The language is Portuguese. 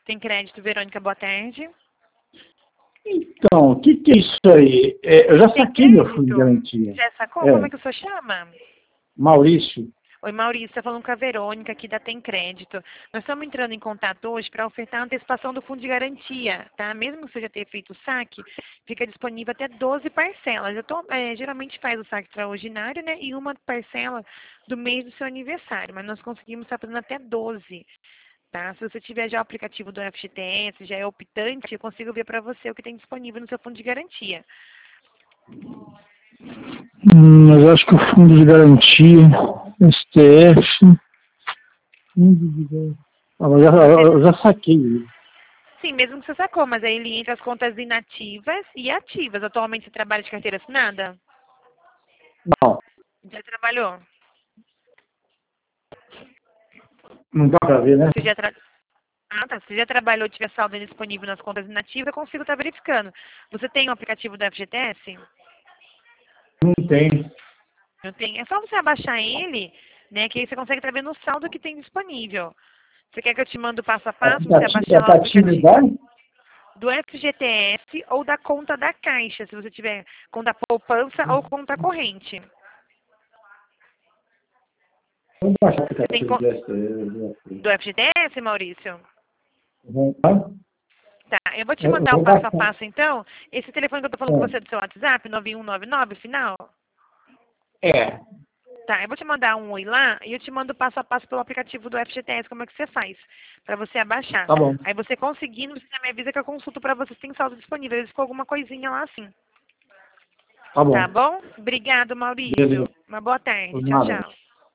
Tem crédito, Verônica, boa tarde. Então, o que é isso aí? Eu já saquei meu fundo de garantia. Já sacou? Como é que o senhor chama? Maurício. Oi, Maurício, está falando com a Verônica, aqui da Tem Crédito. Nós estamos entrando em contato hoje para ofertar a antecipação do fundo de garantia, tá? Mesmo que você já tenha feito o saque, fica disponível até 12 parcelas. Geralmente faz o saque extraordinário, né? E uma parcela do mês do seu aniversário, mas nós conseguimos estar fazendo até 12. Tá? Se você tiver já o aplicativo do FGTS, já é optante, eu consigo ver para você o que tem disponível no seu fundo de garantia. Mas eu acho que o fundo de garantia, STF... Eu já saquei. Sim, mesmo que você sacou, mas aí ele entra as contas inativas e ativas. Atualmente você trabalha de carteira assinada? Não, Já trabalhou? não dá pra ver, né? Você já se já trabalhou e tiver saldo disponível nas contas inativas, eu consigo estar verificando. Você tem o aplicativo do FGTS? Não tem. Não tem. É só você abaixar ele, né? Que aí você consegue estar vendo o saldo que tem disponível. Você quer que eu te mande o passo a passo? Você abaixar lá o aplicativo do FGTS ou da conta da Caixa, se você tiver conta poupança ou conta corrente. Vamos baixar o Você tem aplicativo do STF. do FGTS, Maurício? Tá, eu vou te Eu mandar o vou passo a baixar. passo, então. Esse telefone que eu tô falando com você é do seu WhatsApp, 9199, final? É. Tá, eu vou te mandar um oi lá e eu te mando passo a passo pelo aplicativo do FGTS, como é que você faz, pra você abaixar. Tá bom. Aí você conseguindo, você já me avisa que eu consulto pra você se tem saldo disponível. Às vezes ficou alguma coisinha lá assim. Tá bom. Tá bom? Obrigado, Maurício. Beleza. Uma boa tarde. Por Tchau, nada. tchau.